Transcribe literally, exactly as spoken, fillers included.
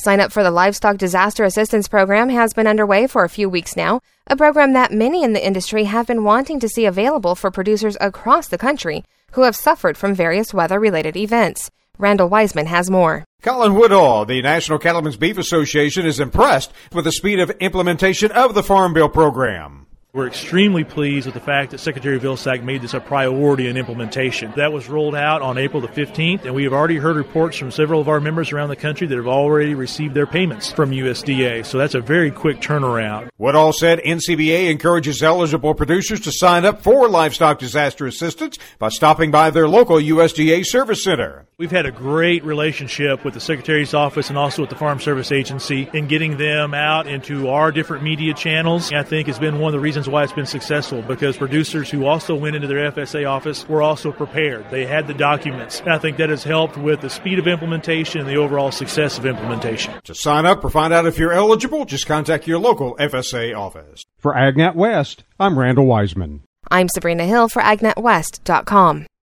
Sign up for the Livestock Disaster Assistance Program has been underway for a few weeks now, a program that many in the industry have been wanting to see available for producers across the country who have suffered from various weather-related events. Randall Wiseman has more. Colin Woodall, the National Cattlemen's Beef Association, is impressed with the speed of implementation of the Farm Bill program. We're extremely pleased with the fact that Secretary Vilsack made this a priority in implementation. That was rolled out on April the fifteenth, and we have already heard reports from several of our members around the country that have already received their payments from U S D A, so that's a very quick turnaround. Woodall said N C B A encourages eligible producers to sign up for livestock disaster assistance by stopping by their local U S D A service center. We've had a great relationship with the Secretary's office and also with the Farm Service Agency in getting them out into our different media channels. I think has been one of the reasons why it's been successful, because producers who also went into their F S A office were also prepared. They had the documents. And I think that has helped with the speed of implementation and the overall success of implementation. To sign up or find out if you're eligible, just contact your local F S A office. For AgNet West, I'm Randall Wiseman. I'm Sabrina Hill for ag net west dot com.